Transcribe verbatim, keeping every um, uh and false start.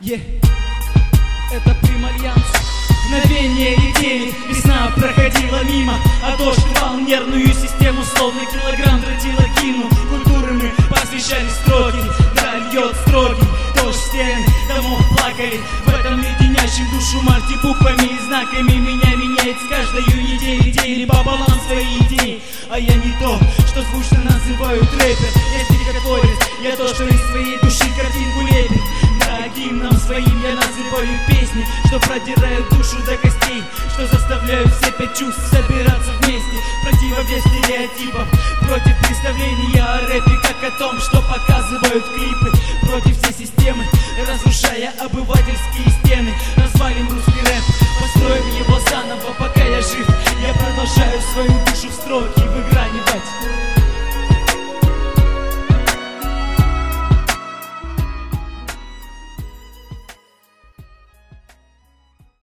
Yeah. Это Примальянс. Мгновение летели, весна проходила мимо, а дождь рвал нервную систему, словно килограмм тротила кинул. Культуры мы посвящали строки, да льет строгий дождь, стены домов плакали. В этом леденящем душу марте буквами и знаками меня меняет с каждой неделей, делили пополам свои идеи. А я не то, что скучно называют рэпер. Я стихотворец, я то, что из своей души картинку лепит. Да, гимном своим я называю песни, что продирают душу до костей, что заставляют все пять чувств собираться вместе. Противовес стереотипам, против представления о рэпе как о том, что показывают клипы. Против всей системы, разрушая обывательские стили.